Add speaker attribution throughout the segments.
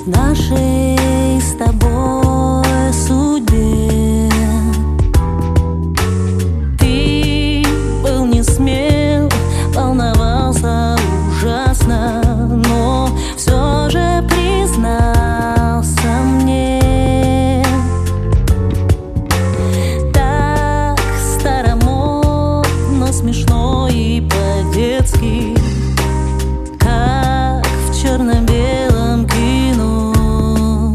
Speaker 1: в нашей с тобой судьбе. Ты был не смел, волновался ужасно, но все же признался мне. Так старомодно, смешно и по-детски, как в черно-белом кино.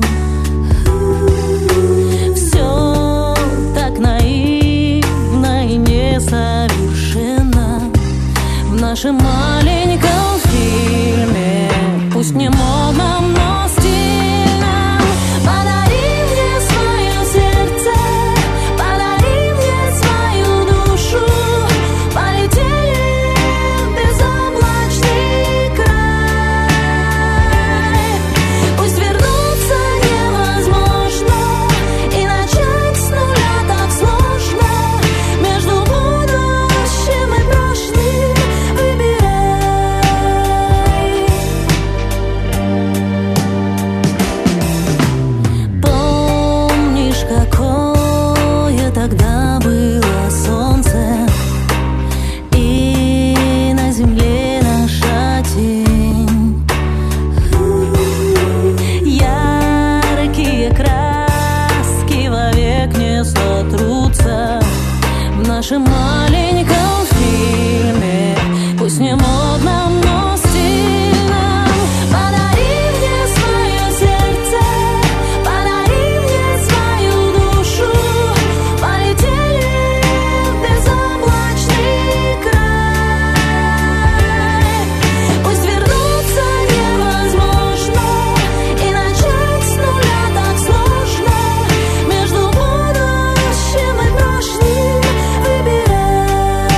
Speaker 1: Все так наивно и несовершенно в нашем маленьком фильме, пусть не модном, но стильном. Подари мне свое сердце, подари мне свою душу. Полетели в безоблачный край. Пусть вернуться невозможно и начать с нуля так сложно. Между будущим и прошлым выбирай. Помнишь, какое тогда было солнце, и на земле наша тень? Яркие краски вовек не сотрутся в нашем маленьком фильме, пусть не модном, но стильном. Подари мне свое сердце, подари мне свою душу. Полетели в безоблачный край. Пусть вернуться невозможно и начать с нуля так сложно. Между будущим и прошлым выбирай.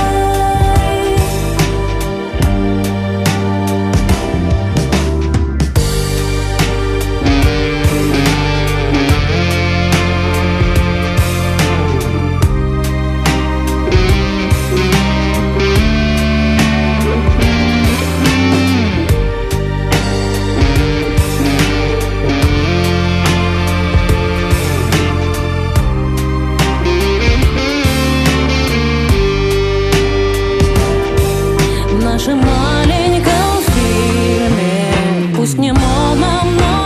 Speaker 1: В нашем маленьком фильме, пусть не модном, но